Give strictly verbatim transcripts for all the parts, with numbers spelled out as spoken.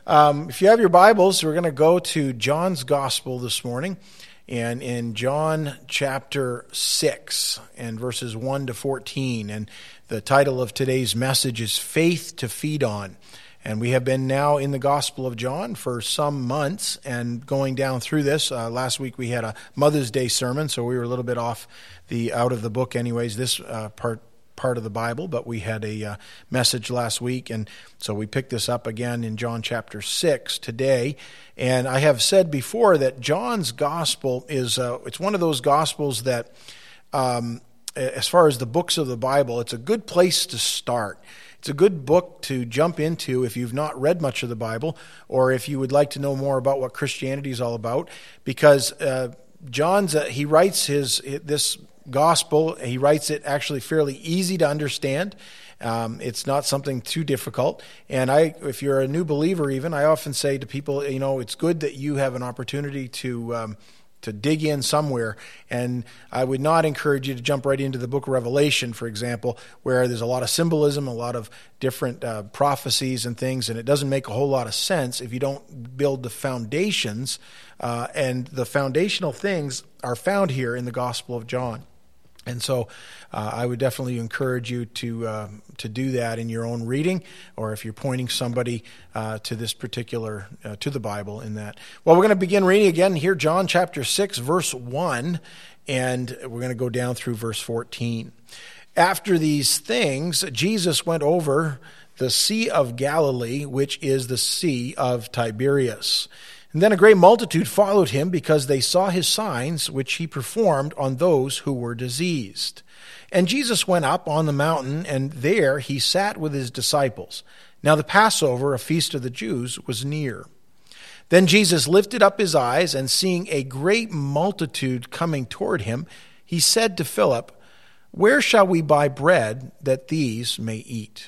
Um, if you have your Bibles, we're going to go to John's Gospel this morning, and in John chapter six, and verses one to fourteen, and the title of today's message is Faith to Feed On. And we have been now in the Gospel of John for some months and going down through this. Uh, last week we had a Mother's Day sermon, so we were a little bit off the out of the book anyways, this uh, part part of the Bible, but we had a uh, message last week, and so we picked this up again in John chapter six today. And I have said before that John's Gospel is, uh, it's one of those Gospels that, um, as far as the books of the Bible, it's a good place to start. It's a good book to jump into if you've not read much of the Bible, or if you would like to know more about what Christianity is all about, because uh, John's, uh, he writes his this gospel, he writes it actually fairly easy to understand. Um, it's not something too difficult. And I, if you're a new believer even, I often say to people, you know, it's good that you have an opportunity to um, to dig in somewhere. And I would not encourage you to jump right into the book of Revelation, for example, where there's a lot of symbolism, a lot of different uh, prophecies and things, and it doesn't make a whole lot of sense if you don't build the foundations. Uh, and the foundational things are found here in the Gospel of John. And so uh, I would definitely encourage you to uh, to do that in your own reading, or if you're pointing somebody uh, to this particular, uh, to the Bible in that. Well, we're going to begin reading again here, John chapter six, verse one, and we're going to go down through verse fourteen. After these things, Jesus went over the Sea of Galilee, which is the Sea of Tiberias. And then a great multitude followed him because they saw his signs, which he performed on those who were diseased. And Jesus went up on the mountain, and there he sat with his disciples. Now the Passover, a feast of the Jews, was near. Then Jesus lifted up his eyes, and seeing a great multitude coming toward him, he said to Philip, "Where shall we buy bread that these may eat?"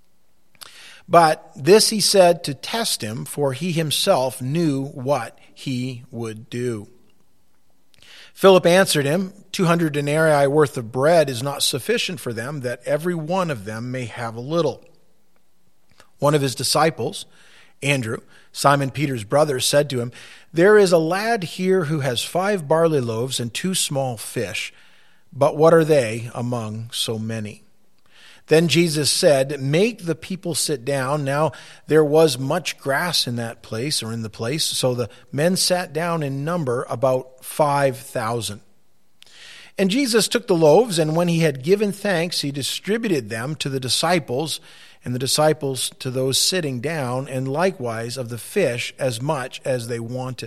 But this he said to test him, for he himself knew what he would do. Philip answered him, Two hundred denarii worth of bread is not sufficient for them, that every one of them may have a little. One of his disciples, Andrew, Simon Peter's brother, said to him, There is a lad here who has five barley loaves and two small fish, but what are they among so many? Then Jesus said, Make the people sit down. Now there was much grass in that place, or in the place, so the men sat down in number about five thousand. And Jesus took the loaves, and when he had given thanks, he distributed them to the disciples, and the disciples to those sitting down, and likewise of the fish as much as they wanted.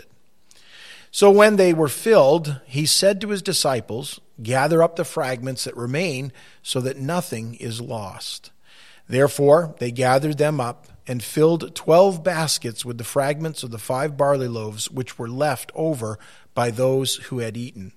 So when they were filled, he said to his disciples, Gather up the fragments that remain, so that nothing is lost. Therefore they gathered them up and filled twelve baskets with the fragments of the five barley loaves which were left over by those who had eaten.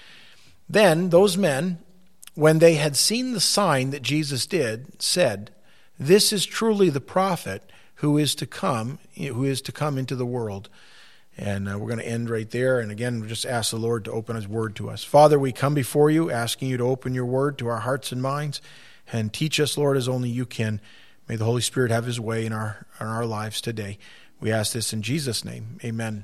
Then those men, when they had seen the sign that Jesus did, said, This is truly the prophet who is to come, who is to come into the world. And uh, we're going to end right there. And again, we'll just ask the Lord to open his word to us. Father, we come before you, asking you to open your word to our hearts and minds and teach us, Lord, as only you can. May the Holy Spirit have his way in our, in our lives today. We ask this in Jesus' name. Amen.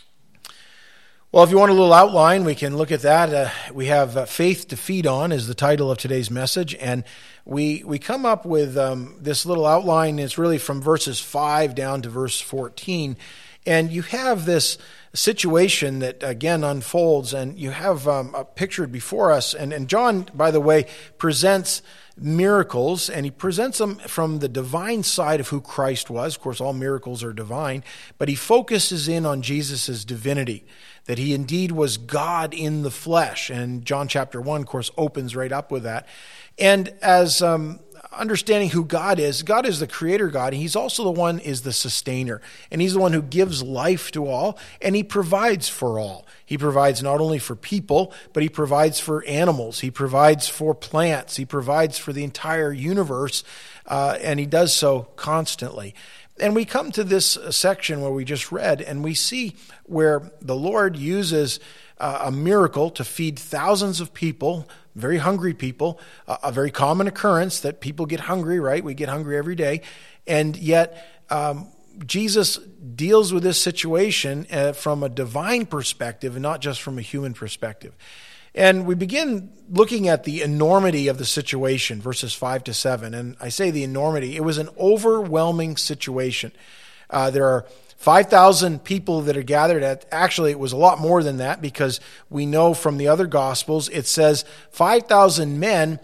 Well, if you want a little outline, we can look at that. Uh, we have uh, Faith to Feed On is the title of today's message. And we we come up with um, this little outline. It's really from verses five down to verse fourteen. And you have this situation that, again, unfolds, and you have um, pictured before us. And, and John, by the way, presents miracles, and he presents them from the divine side of who Christ was. Of course, all miracles are divine, but he focuses in on Jesus' divinity, that he indeed was God in the flesh. And John chapter one, of course, opens right up with that. And as um, understanding who God is, God is the creator God, and he's also the one is the sustainer. And he's the one who gives life to all, and he provides for all. He provides not only for people, but he provides for animals. He provides for plants. He provides for the entire universe, uh, and he does so constantly. And we come to this section where we just read, and we see where the Lord uses uh, a miracle to feed thousands of people, very hungry people, uh, a very common occurrence that people get hungry, right? We get hungry every day. And yet um, Jesus deals with this situation uh, from a divine perspective and not just from a human perspective. And we begin looking at the enormity of the situation, verses five to seven. And I say the enormity. It was an overwhelming situation. Uh, there are five thousand people that are gathered at. Actually, it was a lot more than that, because we know from the other Gospels, it says five thousand men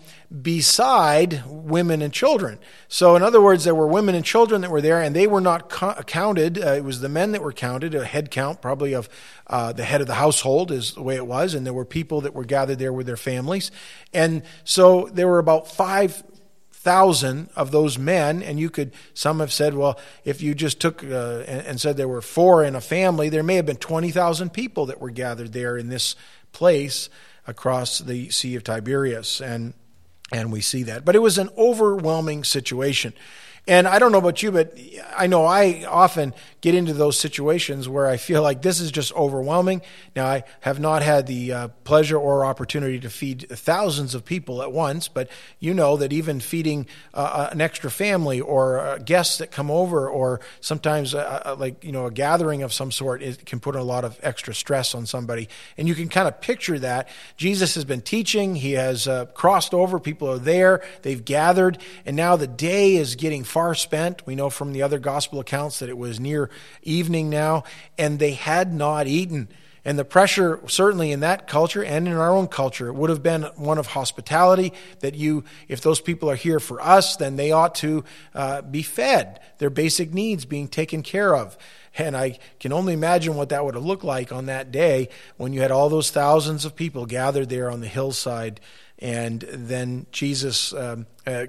beside women and children. So in other words, there were women and children that were there, and they were not co- counted. Uh, it was the men that were counted, a head count probably of uh, the head of the household is the way it was, and there were people that were gathered there with their families. And so there were about five thousand of those men, and you could, some have said, well, if you just took uh, and, and said there were four in a family, there may have been twenty thousand people that were gathered there in this place across the Sea of Tiberias. And And we see that. But it was an overwhelming situation. And I don't know about you, but I know I often get into those situations where I feel like this is just overwhelming. Now, I have not had the uh, pleasure or opportunity to feed thousands of people at once, but you know that even feeding uh, an extra family or uh, guests that come over, or sometimes uh, like, you know, a gathering of some sort, it can put a lot of extra stress on somebody. And you can kind of picture that. Jesus has been teaching. He has uh, crossed over. People are there. They've gathered. And now the day is getting far spent. We know from the other gospel accounts that it was near evening now, and they had not eaten. And the pressure, certainly in that culture and in our own culture, would have been one of hospitality, that you, if those people are here for us, then they ought to uh, be fed, their basic needs being taken care of. And I can only imagine what that would have looked like on that day when you had all those thousands of people gathered there on the hillside. And then Jesus um, uh,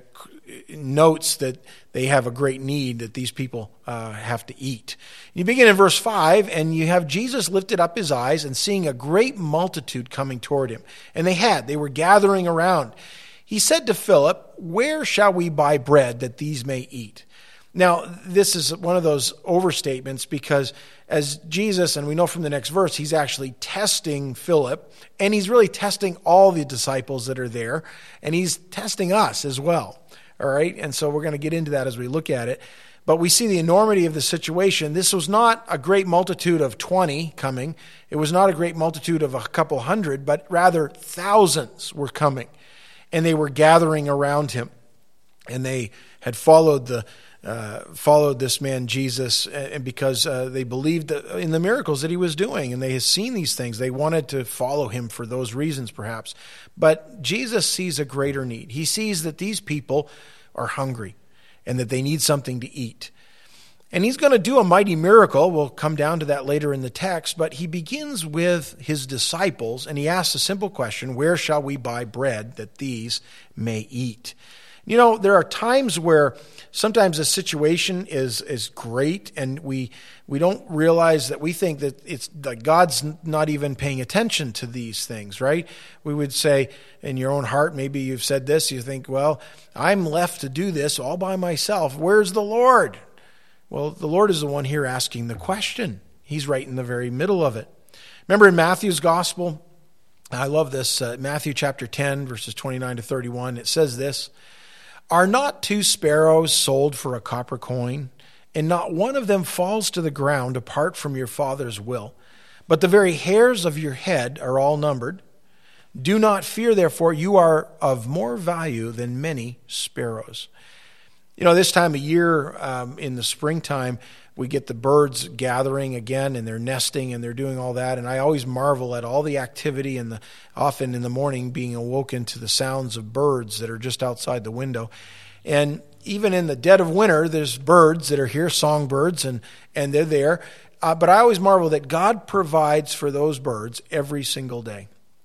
notes that they have a great need, that these people uh, have to eat. You begin in verse five, and you have Jesus lifted up his eyes and seeing a great multitude coming toward him. And they had, they were gathering around. He said to Philip, "Where shall we buy bread that these may eat?" Now, this is one of those overstatements, because as Jesus, and we know from the next verse, he's actually testing Philip, and he's really testing all the disciples that are there, and he's testing us as well. All right, and so we're going to get into that as we look at it. But we see the enormity of the situation. This was not a great multitude of twenty coming. It was not a great multitude of a couple hundred, but rather thousands were coming, and they were gathering around him, and they had followed the Uh, followed this man Jesus, and because uh, they believed in the miracles that he was doing, and they had seen these things. They wanted to follow him for those reasons, perhaps. But Jesus sees a greater need. He sees that these people are hungry and that they need something to eat. And he's going to do a mighty miracle. We'll come down to that later in the text, but he begins with his disciples, and he asks a simple question: where shall we buy bread that these may eat? You know, there are times where sometimes a situation is is great, and we we don't realize that we think that it's that God's not even paying attention to these things, right? We would say in your own heart, maybe you've said this, you think, well, I'm left to do this all by myself. Where's the Lord? Well, the Lord is the one here asking the question. He's right in the very middle of it. Remember in Matthew's gospel, I love this, uh, Matthew chapter ten, verses twenty-nine to thirty-one, it says this: "Are not two sparrows sold for a copper coin? And not one of them falls to the ground apart from your Father's will. But the very hairs of your head are all numbered. Do not fear, therefore, you are of more value than many sparrows." You know, this time of year, um, in the springtime, we get the birds gathering again, and they're nesting, and they're doing all that. And I always marvel at all the activity, and the often in the morning being awoken to the sounds of birds that are just outside the window. And even in the dead of winter, there's birds that are here, songbirds, and, and they're there. Uh, but I always marvel that God provides for those birds every single day.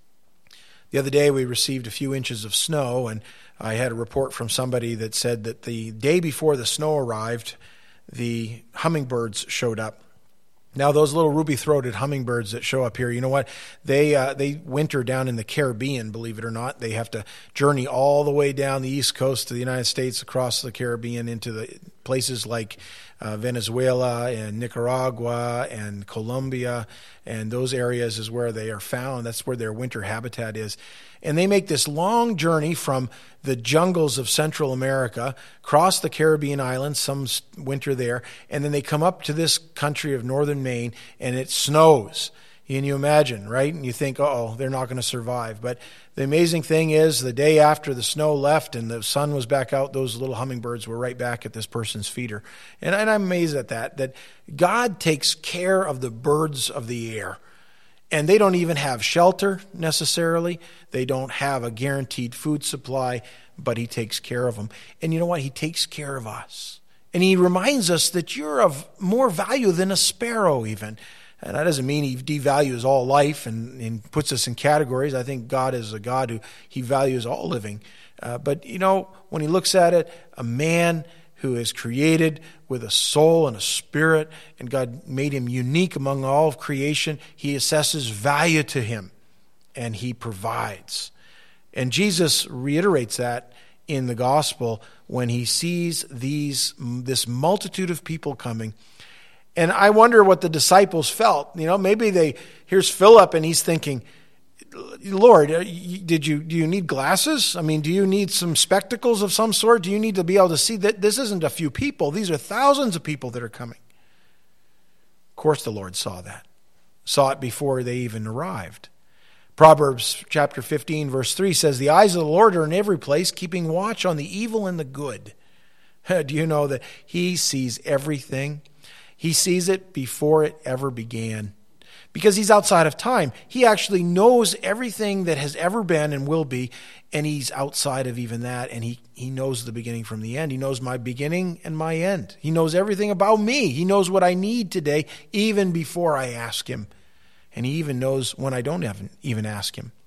The other day, we received a few inches of snow, and I had a report from somebody that said that the day before the snow arrived, the hummingbirds showed up. Now, those little ruby-throated hummingbirds that show up here, you know what? They uh, they winter down in the Caribbean, believe it or not. They have to journey all the way down the east coast of the United States, across the Caribbean, into the places like uh, Venezuela and Nicaragua and Colombia, and those areas is where they are found. That's where their winter habitat is. And they make this long journey from the jungles of Central America, cross the Caribbean islands, some winter there, and then they come up to this country of northern Maine, and it snows. And you imagine, right? And you think, uh-oh, they're not going to survive. But the amazing thing is, the day after the snow left and the sun was back out, those little hummingbirds were right back at this person's feeder. And, and I'm amazed at that, that God takes care of the birds of the air. And they don't even have shelter necessarily. They don't have a guaranteed food supply, but he takes care of them. And you know what? He takes care of us. And he reminds us that you're of more value than a sparrow even. And that doesn't mean he devalues all life and, and puts us in categories. I think God is a God who he values all living. Uh, but, you know, when he looks at it, a man who is created with a soul and a spirit, and God made him unique among all of creation, he assesses value to him, and he provides. And Jesus reiterates that in the gospel when he sees these this multitude of people coming. And I wonder what the disciples felt. You know, maybe they, here's Philip and he's thinking, Lord, did you, do you need glasses? I mean, do you need some spectacles of some sort? Do you need to be able to see that this isn't a few people? These are thousands of people that are coming. Of course the Lord saw that. Saw it before they even arrived. Proverbs chapter fifteen verse three says, the eyes of the Lord are in every place, keeping watch on the evil and the good. Do you know that he sees everything? He sees it before it ever began. Because he's outside of time. He actually knows everything that has ever been and will be, and he's outside of even that, and he, he knows the beginning from the end. He knows my beginning and my end. He knows everything about me. He knows what I need today, even before I ask him. And he even knows when I don't even ask him.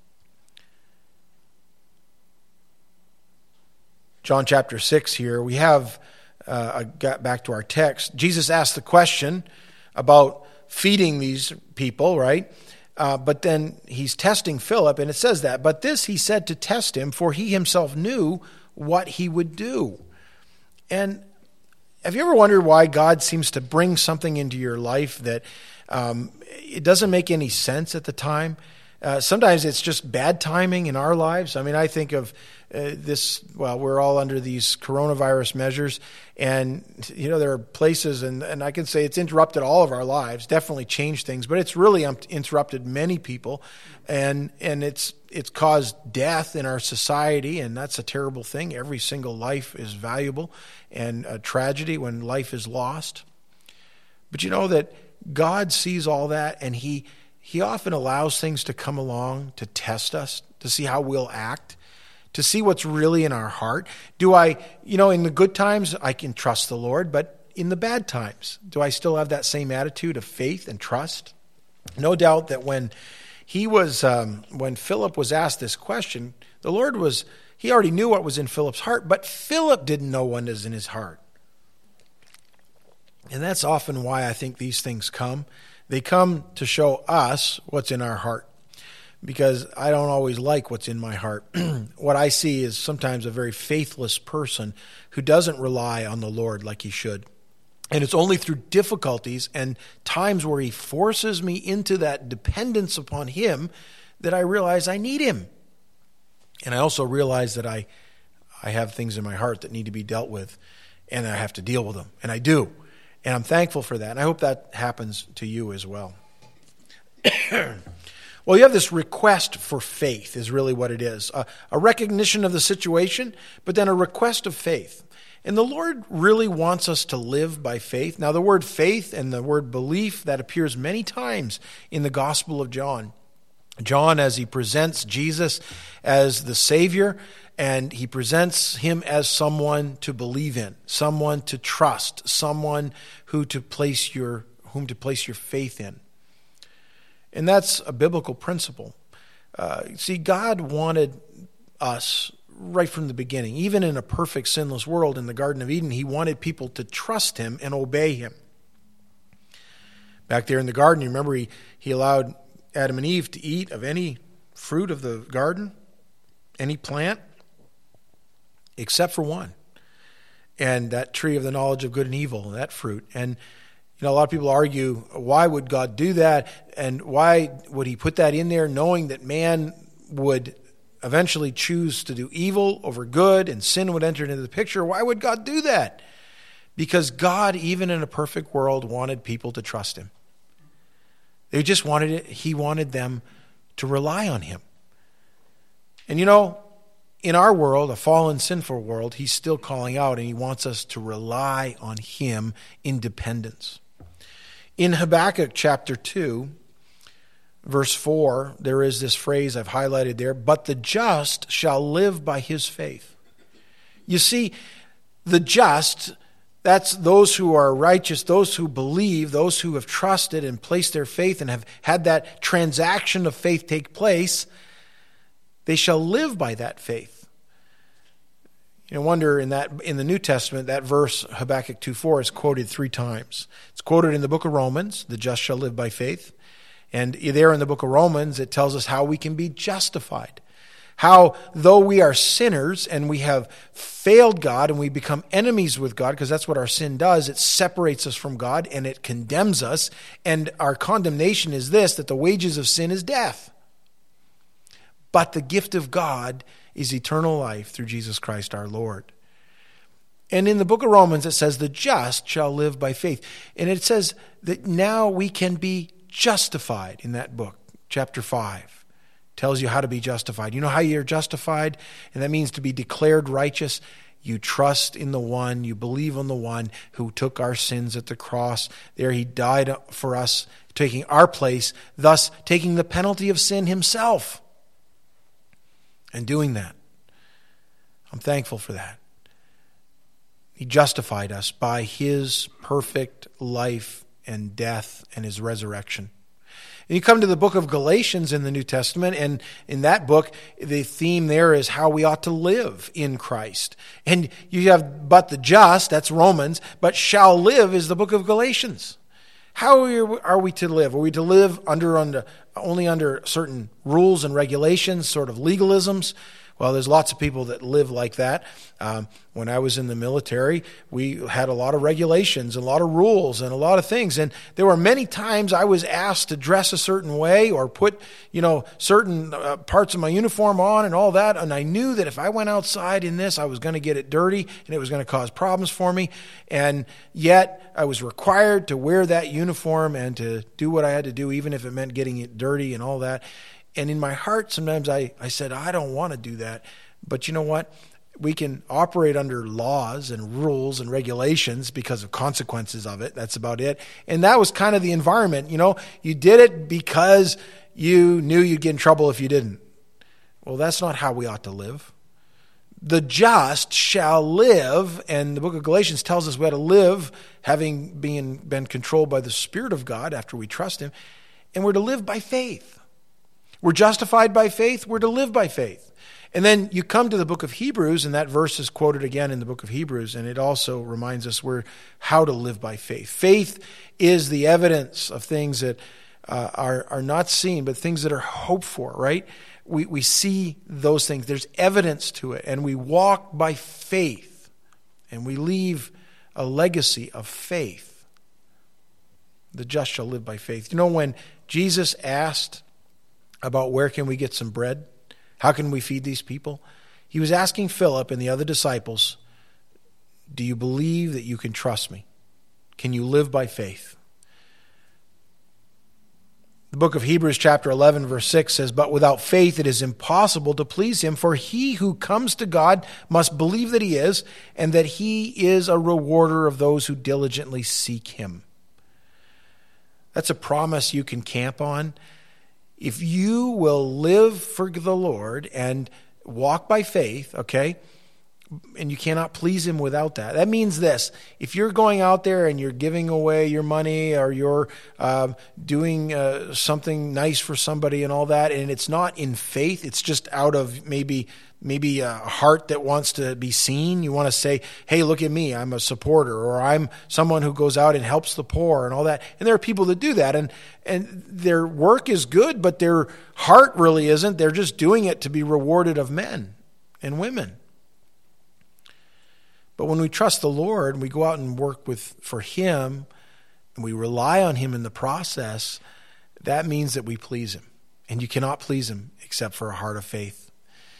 John chapter six here, we have, uh, I got back to our text. Jesus asked the question about feeding these people, right? Uh, but then he's testing Philip, and it says that. But this he said to test him, for he himself knew what he would do. And have you ever wondered why God seems to bring something into your life that um, it doesn't make any sense at the time? Uh, sometimes it's just bad timing in our lives. I mean, I think of uh, this, well, we're all under these coronavirus measures, and, you know, there are places, and, and I can say it's interrupted all of our lives, definitely changed things, but it's really um, interrupted many people, and and it's it's caused death in our society, and that's a terrible thing. Every single life is valuable, and a tragedy when life is lost. But you know that God sees all that, and he He often allows things to come along to test us, to see how we'll act, to see what's really in our heart. Do I, you know, in the good times, I can trust the Lord, but in the bad times, do I still have that same attitude of faith and trust? No doubt that when he was, um, when Philip was asked this question, the Lord was, he already knew what was in Philip's heart, but Philip didn't know what is in his heart. And that's often why I think these things come. They come to show us what's in our heart, because I don't always like what's in my heart. What I see is sometimes a very faithless person who doesn't rely on the Lord like he should. And it's only through difficulties and times where he forces me into that dependence upon him that I realize I need him. And I also realize that I, I have things in my heart that need to be dealt with, and I have to deal with them. And I do. And I'm thankful for that. And I hope that happens to you as well. Well, you have this request for faith is really what it is. A, a recognition of the situation, but then a request of faith. And the Lord really wants us to live by faith. Now, the word faith and the word belief, that appears many times in the Gospel of John. John, as he presents Jesus as the Savior, and he presents him as someone to believe in, someone to trust, someone who to place your whom to place your faith in. And that's a biblical principle. Uh, see, God wanted us right from the beginning, even in a perfect sinless world in the Garden of Eden, he wanted people to trust him and obey him. Back there in the garden, you remember he, he allowed Adam and Eve to eat of any fruit of the garden, any plant, except for one. and that tree of the knowledge of good and evil, that fruit. And you know, a lot of people argue, why would God do that? And why would he put that in there knowing that man would eventually choose to do evil over good and sin would enter into the picture? Why would God do that? Because God, even in a perfect world, wanted people to trust him. They just wanted it. He wanted them to rely on him. And you know, in our world, a fallen, sinful world, he's still calling out and he wants us to rely on him in dependence. In Habakkuk chapter two, verse four, there is this phrase I've highlighted there, but the just shall live by his faith. You see, the just, that's those who are righteous, those who believe, those who have trusted and placed their faith and have had that transaction of faith take place, they shall live by that faith. You know, wonder in that in the New Testament, that verse, Habakkuk two four, is quoted three times. It's quoted in the book of Romans, the just shall live by faith. And there in the book of Romans, it tells us how we can be justified. How, though we are sinners and we have failed God and we become enemies with God, because that's what our sin does, it separates us from God and it condemns us. And our condemnation is this, that the wages of sin is death. But the gift of God is eternal life through Jesus Christ our Lord. And in the book of Romans, it says, the just shall live by faith. And it says that now we can be justified in that book, chapter five. Tells you how to be justified. You know how you're justified? And that means to be declared righteous. You trust in the one, you believe on the one who took our sins at the cross. There he died for us, taking our place, thus taking the penalty of sin himself. And doing that, I'm thankful for that. He justified us by his perfect life and death and his resurrection. And you come to the book of Galatians in the New Testament, and in that book, the theme there is how we ought to live in Christ. And you have, but the just, that's Romans, but shall live is the book of Galatians. How are we to live? Are we to live under, under only under certain rules and regulations, sort of legalisms? Well, there's lots of people that live like that. Um, when I was in the military, we had a lot of regulations, a lot of rules, and a lot of things. And there were many times I was asked to dress a certain way or put, you know, certain uh, parts of my uniform on and all that. And I knew that if I went outside in this, I was going to get it dirty and it was going to cause problems for me. And yet I was required to wear that uniform and to do what I had to do, even if it meant getting it dirty and all that. And in my heart, sometimes I, I said, I don't want to do that. But you know what? We can operate under laws and rules and regulations because of consequences of it. That's about it. And that was kind of the environment. You know, you did it because you knew you'd get in trouble if you didn't. Well, that's not how we ought to live. The just shall live, and the book of Galatians tells us we ought to live having been, been controlled by the Spirit of God after we trust him, and we're to live by faith. We're justified by faith, we're to live by faith. And then you come to the book of Hebrews, and that verse is quoted again in the book of Hebrews, and it also reminds us we're how to live by faith. Faith is the evidence of things that uh, are, are not seen, but things that are hoped for, right? We, we see those things. There's evidence to it, and we walk by faith, and we leave a legacy of faith. The just shall live by faith. You know, when Jesus asked about where can we get some bread? How can we feed these people? He was asking Philip and the other disciples, do you believe that you can trust me? Can you live by faith? The book of Hebrews chapter eleven verse six says, but without faith it is impossible to please him, for he who comes to God must believe that he is, and that he is a rewarder of those who diligently seek him. That's a promise you can camp on. If you will live for the Lord and walk by faith, okay, and you cannot please him without that. That means this: if you're going out there and you're giving away your money or you're uh, doing uh, something nice for somebody and all that, and it's not in faith, it's just out of maybe maybe a heart that wants to be seen. You want to say, hey, look at me, I'm a supporter, or I'm someone who goes out and helps the poor and all that. And there are people that do that, and and their work is good, but their heart really isn't. They're just doing it to be rewarded of men and women. But when we trust the Lord and we go out and work with for Him, and we rely on Him in the process, that means that we please Him. And you cannot please Him except for a heart of faith.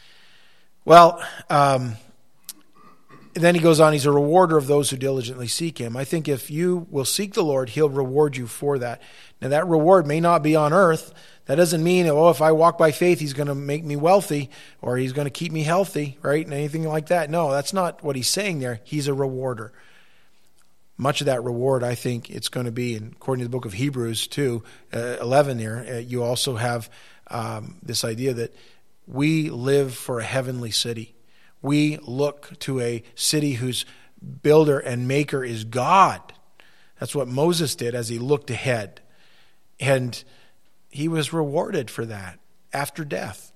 Well, um, then he goes on, He's a rewarder of those who diligently seek Him. I think if you will seek the Lord, He'll reward you for that. Now, that reward may not be on earth. That doesn't mean, oh, if I walk by faith, He's going to make me wealthy or He's going to keep me healthy, right? And anything like that. No, that's not what He's saying there. He's a rewarder. Much of that reward, I think, it's going to be, and according to the book of Hebrews two, uh, eleven there, uh, you also have um, this idea that we live for a heavenly city. We look to a city whose builder and maker is God. That's what Moses did as he looked ahead. And he was rewarded for that after death.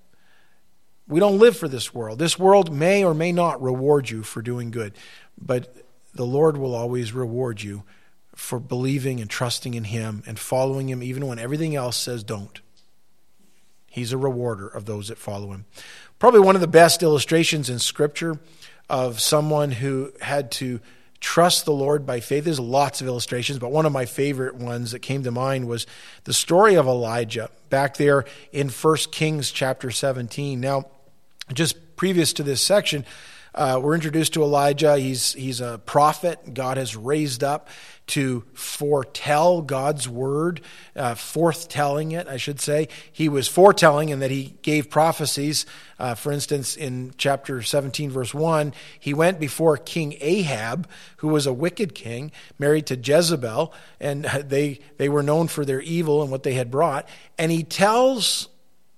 We don't live for this world. This world may or may not reward you for doing good, but the Lord will always reward you for believing and trusting in Him and following Him even when everything else says don't. He's a rewarder of those that follow Him. Probably one of the best illustrations in Scripture of someone who had to trust the Lord by faith. There's lots of illustrations, but one of my favorite ones that came to mind was the story of Elijah back there in First Kings chapter seventeen. Now, just previous to this section, Uh, we're introduced to Elijah. He's he's a prophet God has raised up to foretell God's word, uh, forthtelling it, I should say. He was foretelling in that he gave prophecies. Uh, for instance, in chapter seventeen, verse one, he went before King Ahab, who was a wicked king, married to Jezebel, and they, they were known for their evil and what they had brought. And he tells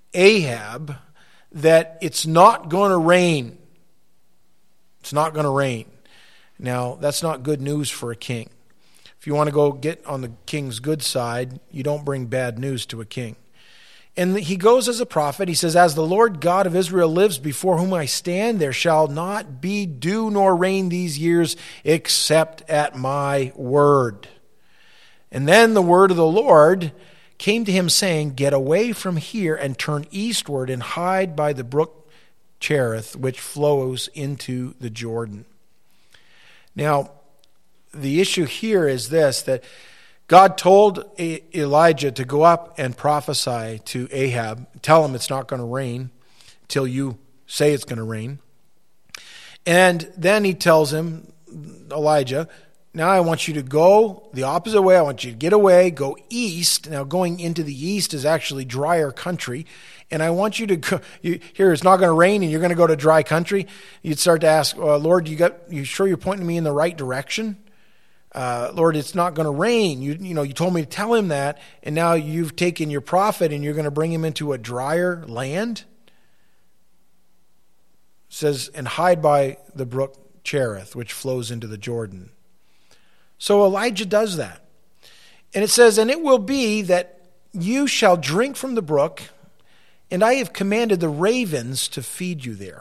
Ahab that it's not going to rain. It's not going to rain. Now, that's not good news for a king. If you want to go get on the king's good side, you don't bring bad news to a king. And he goes as a prophet. He says, "As the Lord God of Israel lives, before whom I stand, there shall not be dew nor rain these years except at my word." And then the word of the Lord came to him saying, "Get away from here and turn eastward and hide by the brook Cherith, which flows into the Jordan." Now, the issue here is this, that God told Elijah to go up and prophesy to Ahab, tell him it's not going to rain till you say it's going to rain. And then he tells him, Elijah, now I want you to go the opposite way. I want you to get away, go east. Now, going into the east is actually drier country. And I want you to go, you, here it's not going to rain and you're going to go to dry country. You'd start to ask, uh, Lord, you got, you sure you're pointing me in the right direction? Uh, Lord, it's not going to rain. You, you know, you told me to tell him that, and now you've taken your prophet and you're going to bring him into a drier land? It says, and hide by the brook Cherith, which flows into the Jordan. So Elijah does that. And it says, and it will be that you shall drink from the brook, and I have commanded the ravens to feed you there.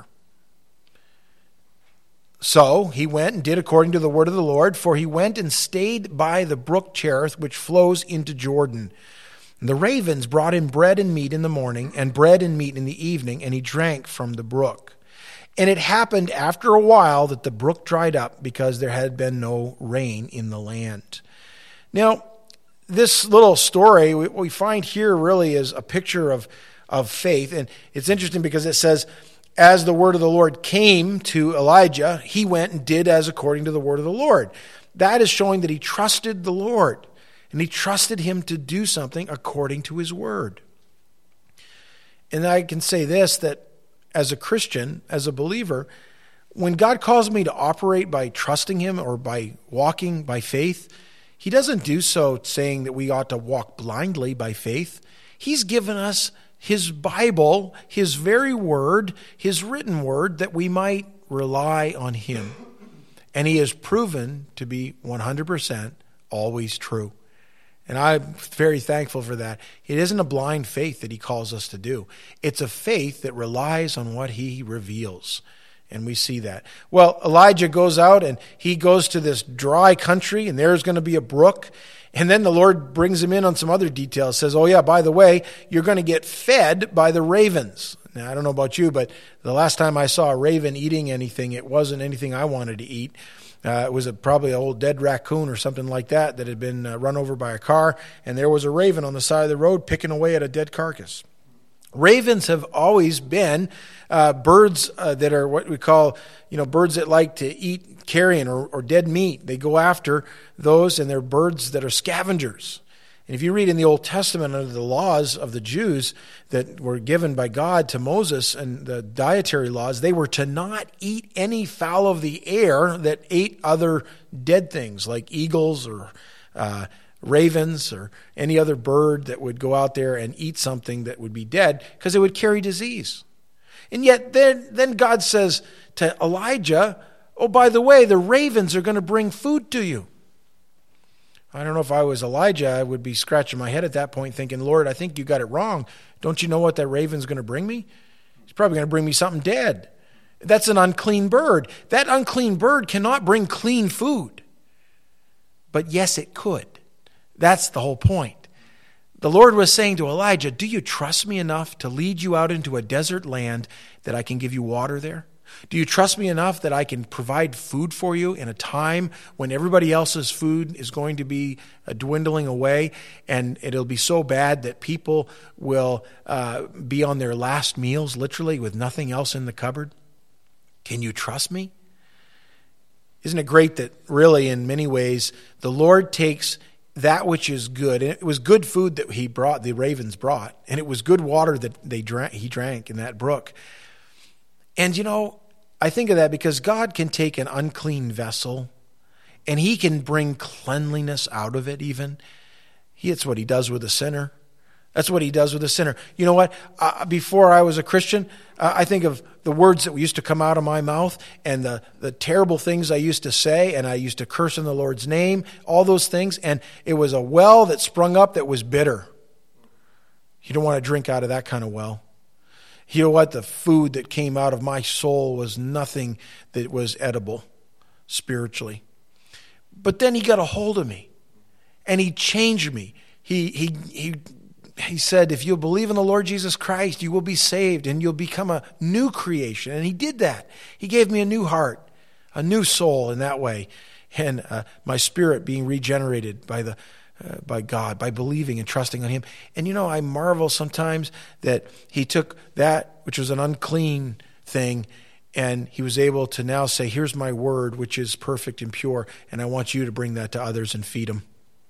So he went and did according to the word of the Lord, for he went and stayed by the brook Cherith, which flows into Jordan. And the ravens brought him bread and meat in the morning, and bread and meat in the evening, and he drank from the brook. And it happened after a while that the brook dried up, because there had been no rain in the land. Now, this little story, what we find here really is a picture of of faith. And it's interesting because it says, as the word of the Lord came to Elijah, he went and did as according to the word of the Lord. That is showing that he trusted the Lord, and he trusted him to do something according to his word. And I can say this, that as a Christian, as a believer, when God calls me to operate by trusting him or by walking by faith, he doesn't do so saying that we ought to walk blindly by faith. He's given us his Bible, his very word, his written word, that we might rely on him. And he has proven to be one hundred percent always true. And I'm very thankful for that. It isn't a blind faith that he calls us to do. It's a faith that relies on what he reveals. And we see that. Well, Elijah goes out and he goes to this dry country, and there's going to be a brook. And then the Lord brings him in on some other details. Says, oh yeah, by the way, you're going to get fed by the ravens. Now, I don't know about you, but the last time I saw a raven eating anything, it wasn't anything I wanted to eat. Uh, it was a, probably an old dead raccoon or something like that that had been uh, run over by a car, and there was a raven on the side of the road picking away at a dead carcass. Ravens have always been uh, birds uh, that are what we call, you know, birds that like to eat carrion or, or dead meat. They go after those, and they're birds that are scavengers. And if you read in the Old Testament under the laws of the Jews that were given by God to Moses and the dietary laws, they were to not eat any fowl of the air that ate other dead things like eagles or uh, ravens or any other bird that would go out there and eat something that would be dead because it would carry disease. And yet then, then God says to Elijah, oh, by the way, the ravens are going to bring food to you. I don't know if I was Elijah, I would be scratching my head at that point thinking, Lord, I think you got it wrong. Don't you know what that raven's going to bring me? He's probably going to bring me something dead. That's an unclean bird. That unclean bird cannot bring clean food. But yes, it could. That's the whole point. The Lord was saying to Elijah, do you trust me enough to lead you out into a desert land that I can give you water there? Do you trust me enough that I can provide food for you in a time when everybody else's food is going to be uh, dwindling away, and it'll be so bad that people will uh, be on their last meals, literally, with nothing else in the cupboard? Can you trust me? Isn't it great that really, in many ways, the Lord takes that which is good, and it was good food that he brought, the ravens brought, and it was good water that they drank, he drank in that brook. And you know, I think of that because God can take an unclean vessel and he can bring cleanliness out of it even. He, it's what he does with a sinner. That's what he does with a sinner. You know what? Uh, before I was a Christian, uh, I think of the words that used to come out of my mouth and the, the terrible things I used to say, and I used to curse in the Lord's name, all those things. And it was a well that sprung up that was bitter. You don't want to drink out of that kind of well. You know what? The food that came out of my soul was nothing that was edible spiritually. But then he got a hold of me and he changed me. He, he, he, he said, if you'll believe in the Lord Jesus Christ, you will be saved and you'll become a new creation. And he did that. He gave me a new heart, a new soul in that way. And uh, my spirit being regenerated by the Uh, by God, by believing and trusting on him. And you know, I marvel sometimes that he took that, which was an unclean thing, and he was able to now say, here's my word, which is perfect and pure, and I want you to bring that to others and feed them.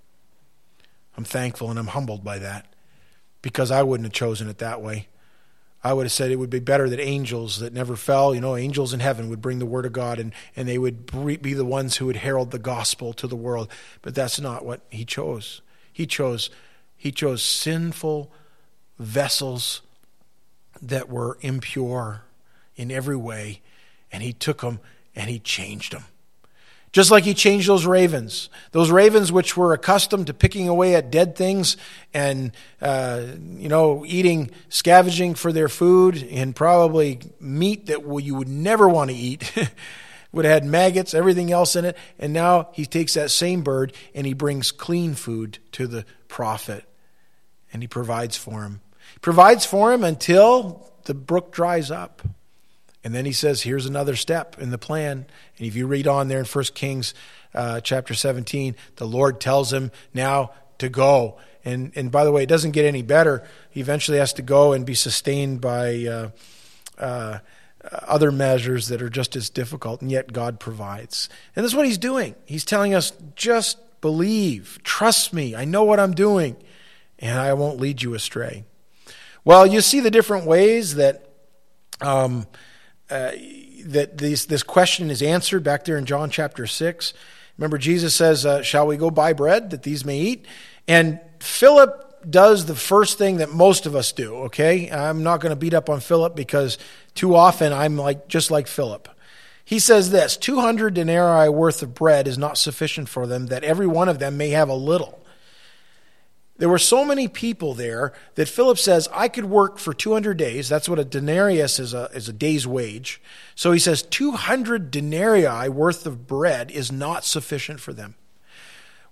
I'm thankful and I'm humbled by that, because I wouldn't have chosen it that way. I would have said it would be better that angels that never fell, you know, angels in heaven would bring the word of God, and, and they would be the ones who would herald the gospel to the world. But that's not what he chose. He chose, he chose sinful vessels that were impure in every way, and he took them and he changed them. Just like he changed those ravens. Those ravens which were accustomed to picking away at dead things and, uh, you know, eating, scavenging for their food, and probably meat that you would never want to eat. Would have had maggots, everything else in it. And now he takes that same bird and he brings clean food to the prophet. And he provides for him. He provides for him until the brook dries up. And then he says, here's another step in the plan. And if you read on there in First Kings uh, chapter seventeen, the Lord tells him now to go. And and by the way, it doesn't get any better. He eventually has to go and be sustained by uh, uh, other measures that are just as difficult, and yet God provides. And that's what he's doing. He's telling us, just believe, trust me, I know what I'm doing, and I won't lead you astray. Well, you see the different ways that um, Uh, that this, this question is answered back there in John chapter six. Remember, Jesus says, uh, shall we go buy bread that these may eat? And Philip does the first thing that most of us do, okay? I'm not going to beat up on Philip because too often I'm like just like Philip. He says this, two hundred denarii worth of bread is not sufficient for them, that every one of them may have a little. There were so many people there that Philip says, I could work for two hundred days. That's what a denarius is, a, is a day's wage. So he says two hundred denarii worth of bread is not sufficient for them.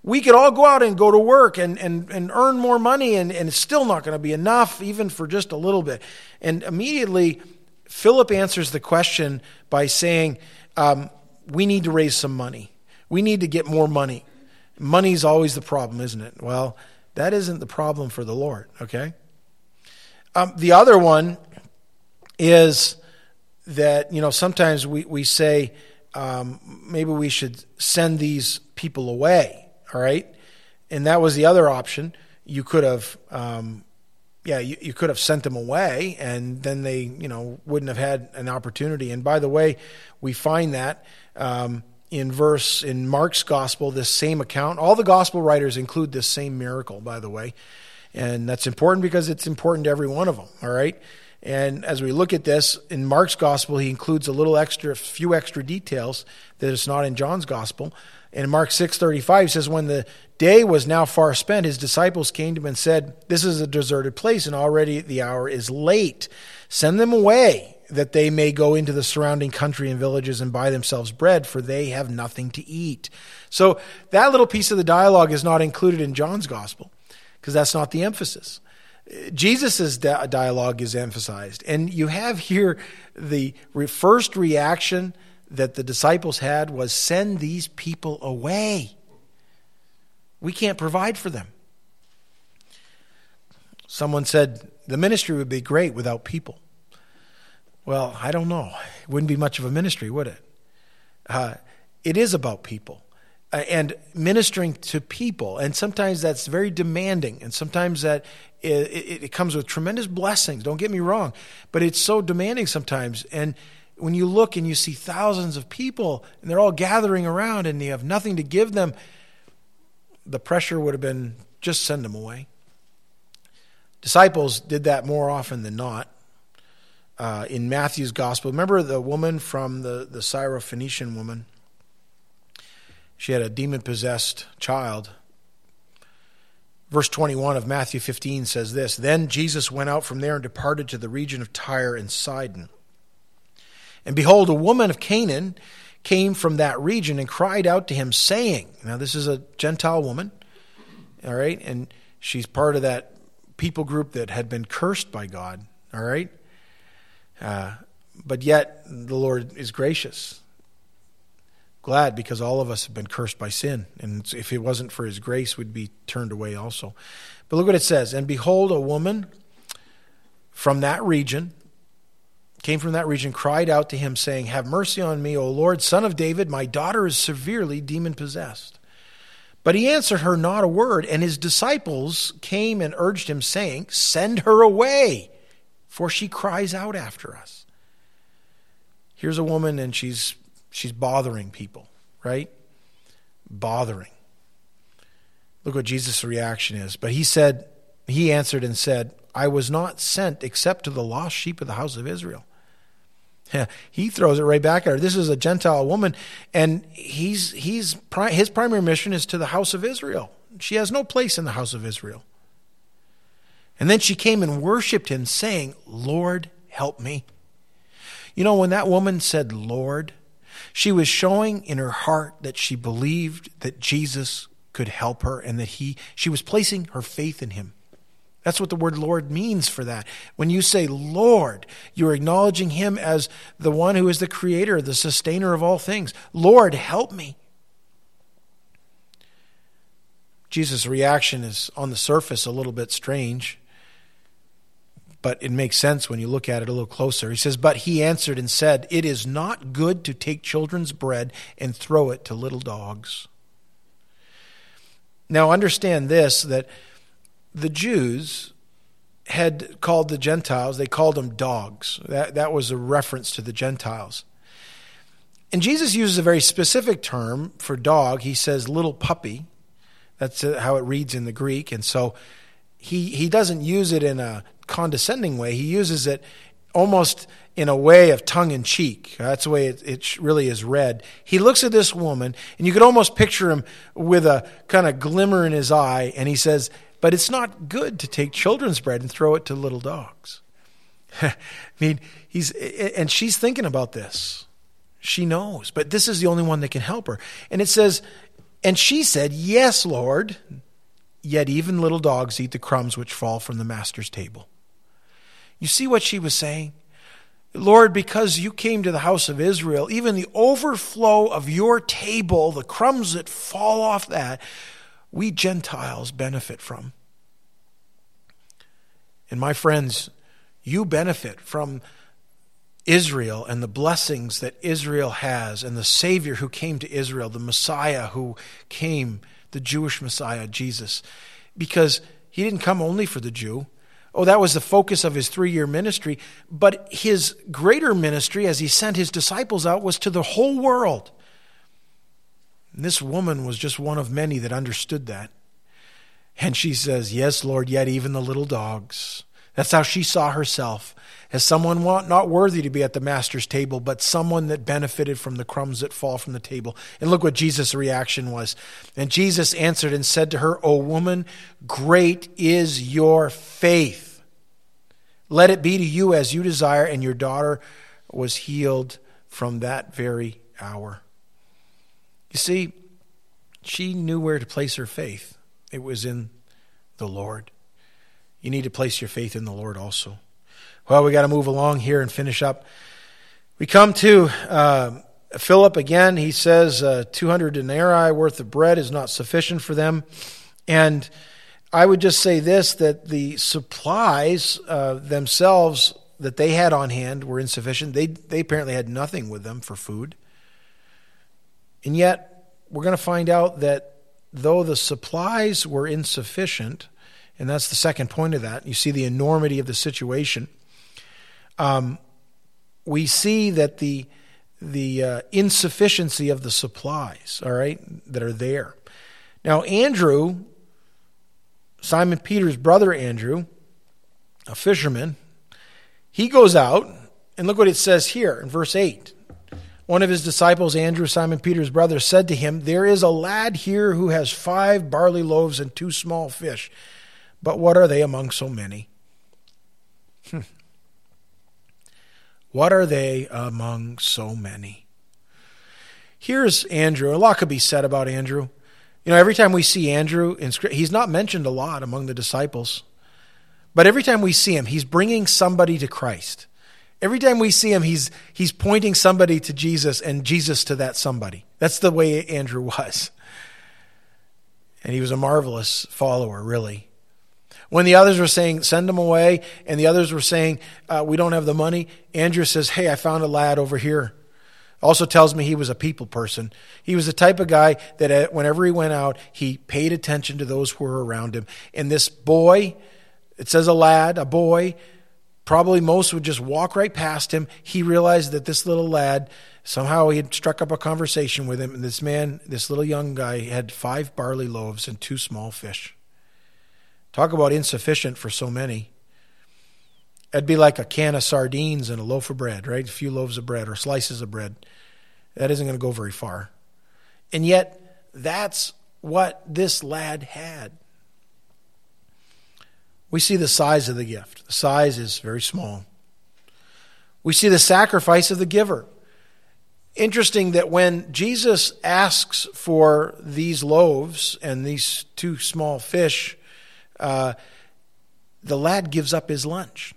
We could all go out and go to work and, and, and earn more money, and, and it's still not going to be enough, even for just a little bit. And immediately, Philip answers the question by saying, um, we need to raise some money. We need to get more money. Money's always the problem, isn't it? Well, that isn't the problem for the Lord, okay? Um, the other one is that, you know, sometimes we, we say, um, maybe we should send these people away, all right? And that was the other option. You could have, um, yeah, you, you could have sent them away, and then they, you know, wouldn't have had an opportunity. And by the way, we find that um, in verse, in Mark's gospel, this same account. All the gospel writers include this same miracle, by the way. And that's important because it's important to every one of them, all right? And as we look at this, in Mark's gospel, he includes a little extra, a few extra details that is not in John's gospel. In Mark six thirty-five, he says, when the day was now far spent, his disciples came to him and said, this is a deserted place, and already the hour is late. Send them away, that they may go into the surrounding country and villages and buy themselves bread, for they have nothing to eat. So that little piece of the dialogue is not included in John's gospel, because that's not the emphasis. Jesus' dialogue is emphasized. And you have here the first reaction that the disciples had was, send these people away. We can't provide for them. Someone said, the ministry would be great without people. Well, I don't know. It wouldn't be much of a ministry, would it? Uh, it is about people. And ministering to people, and sometimes that's very demanding, and sometimes that it, it, it comes with tremendous blessings, don't get me wrong, but it's so demanding sometimes. And when you look and you see thousands of people, and they're all gathering around, and you have nothing to give them, the pressure would have been, just send them away. Disciples did that more often than not. Uh, in Matthew's gospel, remember the woman from the, the Syrophoenician woman? She had a demon-possessed child. Verse twenty-one of Matthew fifteen says this, then Jesus went out from there and departed to the region of Tyre and Sidon. And behold, a woman of Canaan came from that region and cried out to him, saying, now this is a Gentile woman, all right, and she's part of that people group that had been cursed by God, all right? Uh, but yet the Lord is gracious. Glad, because all of us have been cursed by sin. And if it wasn't for his grace, we'd be turned away also. But look what it says. And behold, a woman from that region, came from that region, cried out to him, saying, have mercy on me, O Lord, Son of David. My daughter is severely demon-possessed. But he answered her not a word. And his disciples came and urged him, saying, send her away, for she cries out after us. Here's a woman, and she's She's bothering people, right? Bothering. Look what Jesus' reaction is. But he said, he answered and said, I was not sent except to the lost sheep of the house of Israel. He throws it right back at her. This is a Gentile woman, and he's he's his primary mission is to the house of Israel. She has no place in the house of Israel. And then she came and worshiped him, saying, Lord, help me. You know, when that woman said, Lord, she was showing in her heart that she believed that Jesus could help her, and that he she was placing her faith in him. That's what the word Lord means for that. When you say Lord, you're acknowledging him as the one who is the creator, the sustainer of all things. Lord, help me. Jesus' reaction is on the surface a little bit strange, but it makes sense when you look at it a little closer. He says, but he answered and said, it is not good to take children's bread and throw it to little dogs. Now understand this, that the Jews had called the Gentiles, they called them dogs. That, that was a reference to the Gentiles. And Jesus uses a very specific term for dog. He says little puppy. That's how it reads in the Greek. And so he he doesn't use it in a condescending way. He uses it almost in a way of tongue-in-cheek. That's the way it, it really is read. He looks at this woman, and you could almost picture him with a kind of glimmer in his eye, and he says, but it's not good to take children's bread and throw it to little dogs. I mean, he's and she's thinking about this. She knows, but this is the only one that can help her. And it says, And she said, "Yes, Lord, yet even little dogs eat the crumbs which fall from the master's table." You see what she was saying? Lord, because you came to the house of Israel, even the overflow of your table, the crumbs that fall off that, we Gentiles benefit from. And my friends, you benefit from Israel and the blessings that Israel has, and the Savior who came to Israel, the Messiah who came, the Jewish Messiah, Jesus, because he didn't come only for the Jew. Oh, that was the focus of his three-year ministry, but his greater ministry as he sent his disciples out was to the whole world. And this woman was just one of many that understood that. And she says, "Yes, Lord, yet even the little dogs." That's how she saw herself, as someone not worthy to be at the master's table, but someone that benefited from the crumbs that fall from the table. And look what Jesus' reaction was. "And Jesus answered and said to her, 'O woman, great is your faith. Let it be to you as you desire.' And your daughter was healed from that very hour." You see, she knew where to place her faith. It was in the Lord. You need to place your faith in the Lord also. Well, we got to move along here and finish up. We come to uh, Philip again. He says uh, two hundred denarii worth of bread is not sufficient for them. And I would just say this, that the supplies uh, themselves that they had on hand were insufficient. They, they apparently had nothing with them for food. And yet, we're going to find out that though the supplies were insufficient, and that's the second point of that, you see the enormity of the situation. Um, we see that the the uh, insufficiency of the supplies, all right, that are there. Now, Andrew, Simon Peter's brother Andrew, a fisherman, he goes out, and look what it says here in verse eight. One of his disciples, Andrew, Simon Peter's brother, said to him, "There is a lad here who has five barley loaves and two small fish. But what are they among so many?" Hmm. What are they among so many? Here's Andrew. A lot could be said about Andrew. You know, every time we see Andrew, in Scripture, he's not mentioned a lot among the disciples. But every time we see him, he's bringing somebody to Christ. Every time we see him, he's he's pointing somebody to Jesus and Jesus to that somebody. That's the way Andrew was. And he was a marvelous follower, really. When the others were saying, "Send him away," and the others were saying, uh, "We don't have the money," Andrew says, "Hey, I found a lad over here." Also tells me he was a people person. He was the type of guy that whenever he went out, he paid attention to those who were around him. And this boy, it says a lad, a boy, probably most would just walk right past him. He realized that this little lad, somehow he had struck up a conversation with him, and this man, this little young guy, had five barley loaves and two small fish. Talk about insufficient for so many. It'd be like a can of sardines and a loaf of bread, right? A few loaves of bread or slices of bread. That isn't going to go very far. And yet, that's what this lad had. We see the size of the gift. The size is very small. We see the sacrifice of the giver. Interesting that when Jesus asks for these loaves and these two small fish, uh, the lad gives up his lunch.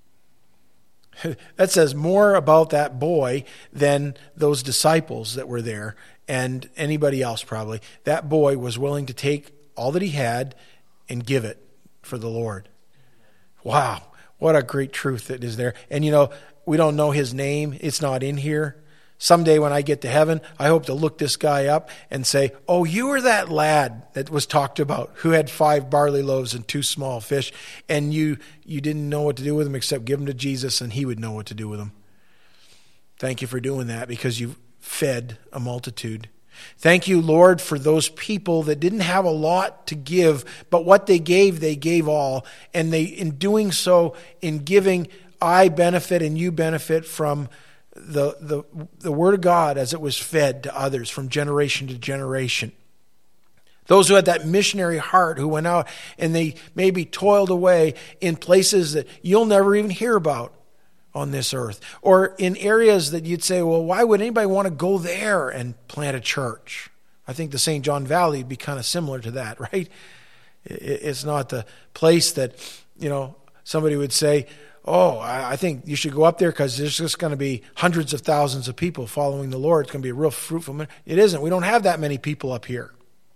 That says more about that boy than those disciples that were there and anybody else probably. That boy was willing to take all that he had and give it for the Lord. Wow, what a great truth that is there. And you know, we don't know his name. It's not in here. Someday when I get to heaven, I hope to look this guy up and say, "Oh, you were that lad that was talked about who had five barley loaves and two small fish, and you you didn't know what to do with them except give them to Jesus, and he would know what to do with them. Thank you for doing that because you fed a multitude. Thank you, Lord, for those people that didn't have a lot to give, but what they gave, they gave all. And they, in doing so, in giving, I benefit and you benefit from the, the, the Word of God as it was fed to others from generation to generation. Those who had that missionary heart who went out and they maybe toiled away in places that you'll never even hear about on this earth, or in areas that you'd say, well, why would anybody want to go there and plant a church? I think the Saint John Valley would be kind of similar to that, right? It's not the place that, you know, somebody would say, oh, I think you should go up there because there's just going to be hundreds of thousands of people following the Lord. It's going to be a real fruitful. It isn't. We don't have that many people up here.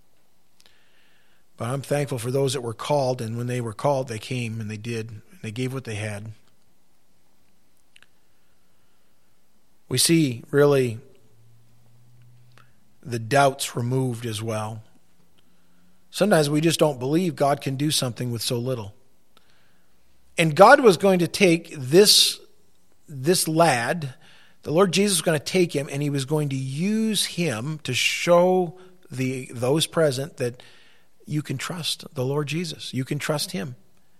But I'm thankful for those that were called, and when they were called, they came and they did. And they gave what they had. We see, really, the doubts removed as well. Sometimes we just don't believe God can do something with so little. And God was going to take this, this lad, the Lord Jesus was going to take him, and he was going to use him to show the those present that you can trust the Lord Jesus. You can trust him.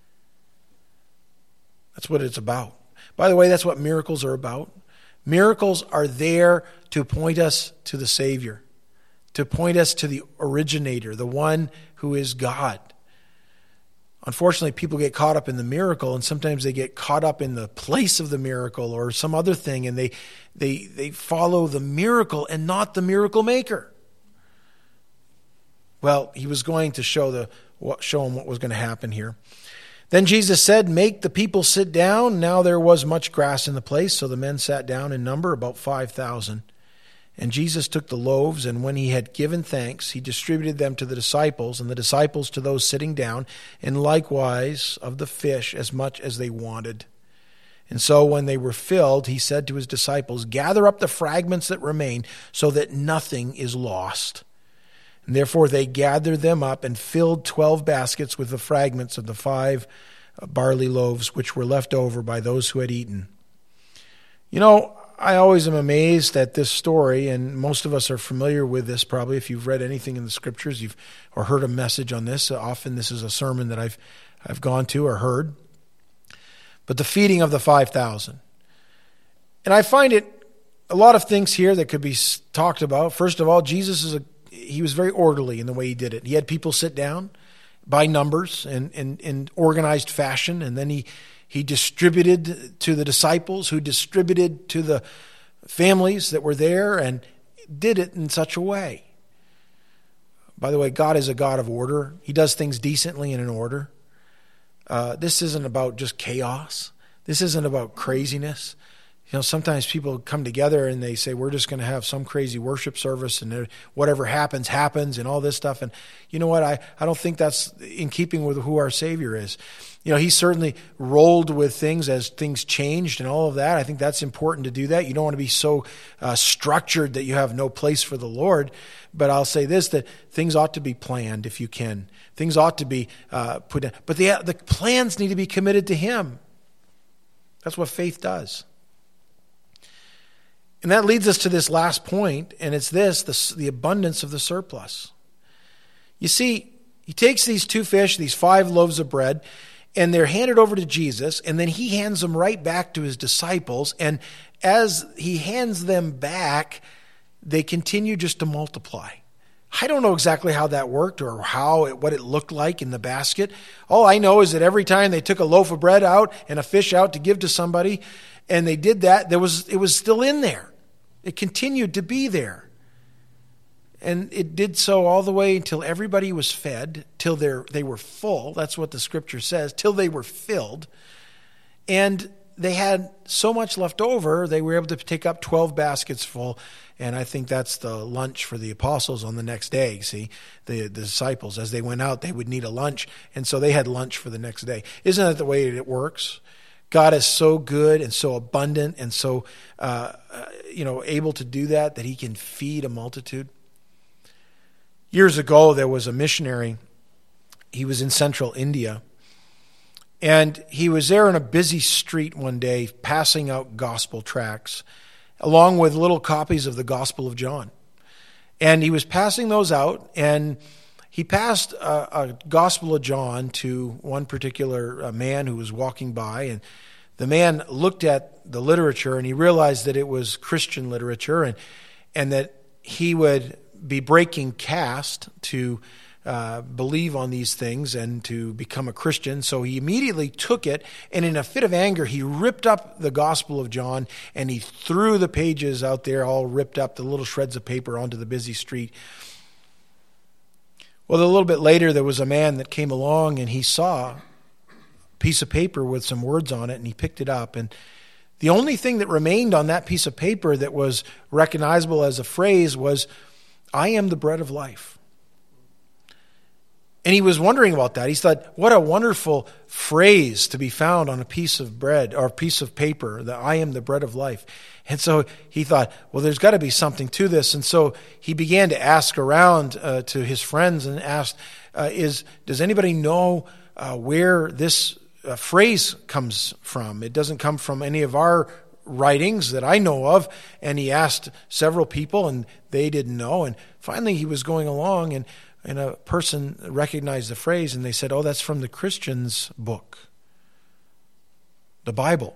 That's what it's about. By the way, that's what miracles are about. Miracles are there to point us to the Savior, to point us to the originator, the one who is God. Unfortunately, people get caught up in the miracle, and sometimes they get caught up in the place of the miracle or some other thing, and they they they follow the miracle and not the miracle maker. Well, he was going to show the show them what was going to happen here. Then Jesus said, "Make the people sit down." Now there was much grass in the place, so the men sat down in number, about five thousand. And Jesus took the loaves, and when he had given thanks, he distributed them to the disciples, and the disciples to those sitting down, and likewise of the fish as much as they wanted. And so when they were filled, he said to his disciples, "Gather up the fragments that remain, so that nothing is lost." And therefore they gathered them up and filled twelve baskets with the fragments of the five barley loaves which were left over by those who had eaten. You know, I always am amazed at this story, and most of us are familiar with this probably. If you've read anything in the scriptures, you've or heard a message on this. Often this is a sermon that I've I've gone to or heard. But the feeding of the five thousand. And I find it a lot of things here that could be talked about. First of all, Jesus is a he was very orderly in the way he did it. He had people sit down by numbers and in, in, in organized fashion, and then he He distributed to the disciples, who distributed to the families that were there, and did it in such a way. By the way, God is a God of order. He does things decently and in order. Uh, this isn't about just chaos. This isn't about craziness. You know, sometimes people come together and they say, we're just going to have some crazy worship service and whatever happens, happens and all this stuff. And you know what? I, I don't think that's in keeping with who our Savior is. You know, he certainly rolled with things as things changed and all of that. I think that's important to do that. You don't want to be so uh, structured that you have no place for the Lord. But I'll say this, that things ought to be planned if you can. Things ought to be uh, put in. But the, the plans need to be committed to him. That's what faith does. And that leads us to this last point, and it's this, the, the abundance of the surplus. You see, he takes these two fish, these five loaves of bread, and they're handed over to Jesus, and then he hands them right back to his disciples, and as he hands them back, they continue just to multiply. I don't know exactly how that worked or how it, what it looked like in the basket. All I know is that every time they took a loaf of bread out and a fish out to give to somebody, and they did that, there was it was still in there. It continued to be there. And it did so all the way until everybody was fed, till they were full. That's what the scripture says, till they were filled. And they had so much left over, they were able to take up twelve baskets full. And I think that's the lunch for the apostles on the next day. See, the, the disciples, as they went out, they would need a lunch. And so they had lunch for the next day. Isn't that the way it works? God is so good and so abundant and so, uh, you know, able to do that, that he can feed a multitude. Years ago, there was a missionary. He was in central India. And he was there in a busy street one day, passing out gospel tracts, along with little copies of the Gospel of John. And he was passing those out, and he passed a, a Gospel of John to one particular uh, man who was walking by, and the man looked at the literature, and he realized that it was Christian literature, and and that he would be breaking caste to uh, believe on these things and to become a Christian. So he immediately took it, and in a fit of anger, he ripped up the Gospel of John, and he threw the pages out there, all ripped up, the little shreds of paper onto the busy street. Well, a little bit later, there was a man that came along and he saw a piece of paper with some words on it, and he picked it up. And the only thing that remained on that piece of paper that was recognizable as a phrase was, "I am the bread of life." And he was wondering about that. He thought, what a wonderful phrase to be found on a piece of bread or a piece of paper, that I am the bread of life. And so he thought, well, there's got to be something to this. And so he began to ask around uh, to his friends and asked, uh, "Is does anybody know uh, where this uh, phrase comes from? It doesn't come from any of our writings that I know of." And he asked several people, and they didn't know. And finally he was going along, and And a person recognized the phrase, and they said, "Oh, that's from the Christian's book, the Bible."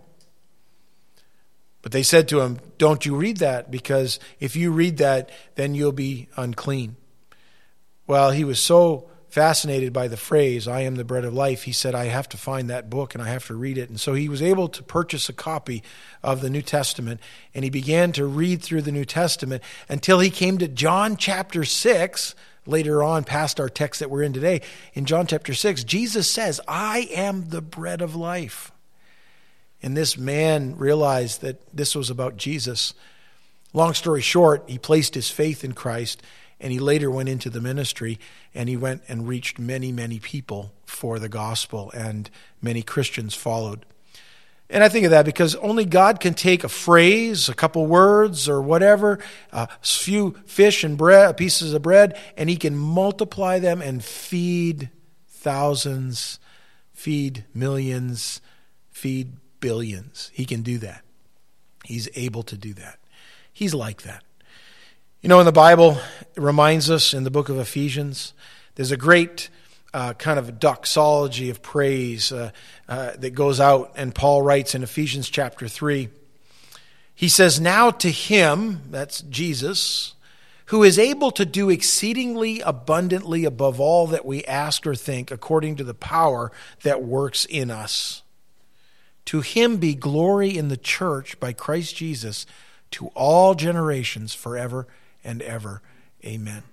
But they said to him, "Don't you read that, because if you read that, then you'll be unclean." Well, he was so fascinated by the phrase, "I am the bread of life," he said, "I have to find that book and I have to read it." And so he was able to purchase a copy of the New Testament, and he began to read through the New Testament until he came to John chapter six. Later on, past our text that we're in today, in John chapter six, Jesus says, "I am the bread of life." And this man realized that this was about Jesus. Long story short, he placed his faith in Christ, and he later went into the ministry, and he went and reached many, many people for the gospel, and many Christians followed. And I think of that because only God can take a phrase, a couple words or whatever, a few fish and bread, pieces of bread, and he can multiply them and feed thousands, feed millions, feed billions. He can do that. He's able to do that. He's like that. You know, in the Bible, it reminds us in the book of Ephesians, there's a great Uh, kind of a doxology of praise uh, uh, that goes out. And Paul writes in Ephesians chapter three, he says, "Now to him," that's Jesus, "who is able to do exceedingly abundantly above all that we ask or think, according to the power that works in us. To him be glory in the church by Christ Jesus to all generations forever and ever. Amen."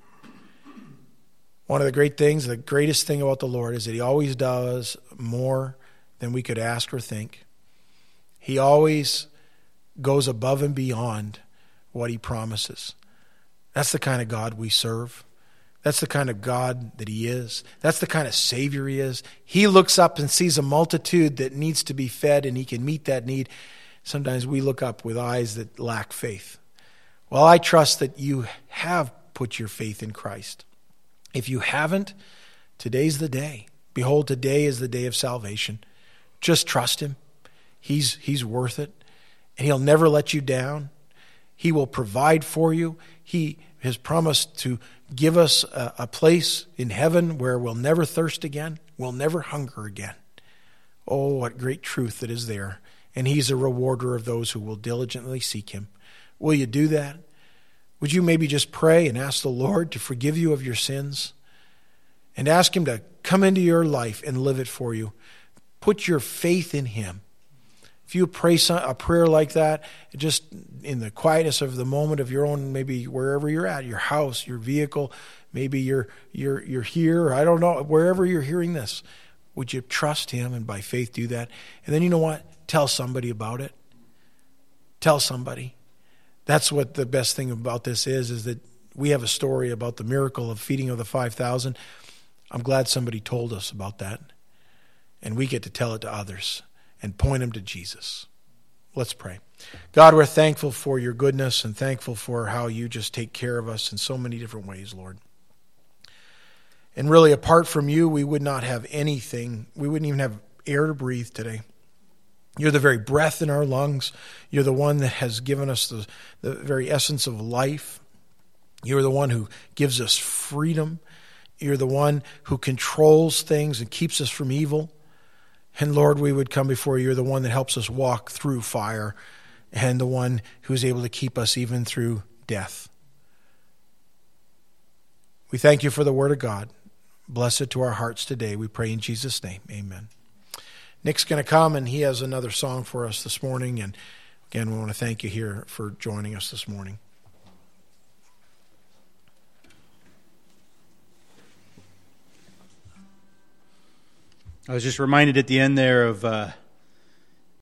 One of the great things, the greatest thing about the Lord is that he always does more than we could ask or think. He always goes above and beyond what he promises. That's the kind of God we serve. That's the kind of God that he is. That's the kind of Savior he is. He looks up and sees a multitude that needs to be fed, and he can meet that need. Sometimes we look up with eyes that lack faith. Well, I trust that you have put your faith in Christ. If you haven't, today's the day. Behold, today is the day of salvation. Just trust him. He's, he's worth it. And he'll never let you down. He will provide for you. He has promised to give us a, a place in heaven where we'll never thirst again. We'll never hunger again. Oh, what great truth that is there. And he's a rewarder of those who will diligently seek him. Will you do that? Would you maybe just pray and ask the Lord to forgive you of your sins and ask him to come into your life and live it for you? Put your faith in him. If you pray a prayer like that, just in the quietness of the moment of your own, maybe wherever you're at, your house, your vehicle, maybe you're you're you're here, I don't know, wherever you're hearing this, would you trust him and by faith do that? And then you know what? Tell somebody about it. Tell somebody. That's what the best thing about this is, is that we have a story about the miracle of feeding of the five thousand. I'm glad somebody told us about that. And we get to tell it to others and point them to Jesus. Let's pray. God, we're thankful for your goodness and thankful for how you just take care of us in so many different ways, Lord. And really, apart from you, we would not have anything. We wouldn't even have air to breathe today. You're the very breath in our lungs. You're the one that has given us the, the very essence of life. You're the one who gives us freedom. You're the one who controls things and keeps us from evil. And Lord, we would come before you. You're the one that helps us walk through fire and the one who's able to keep us even through death. We thank you for the word of God. Bless it to our hearts today. We pray in Jesus' name. Amen. Nick's going to come, and he has another song for us this morning. And again, we want to thank you here for joining us this morning. I was just reminded at the end there of uh,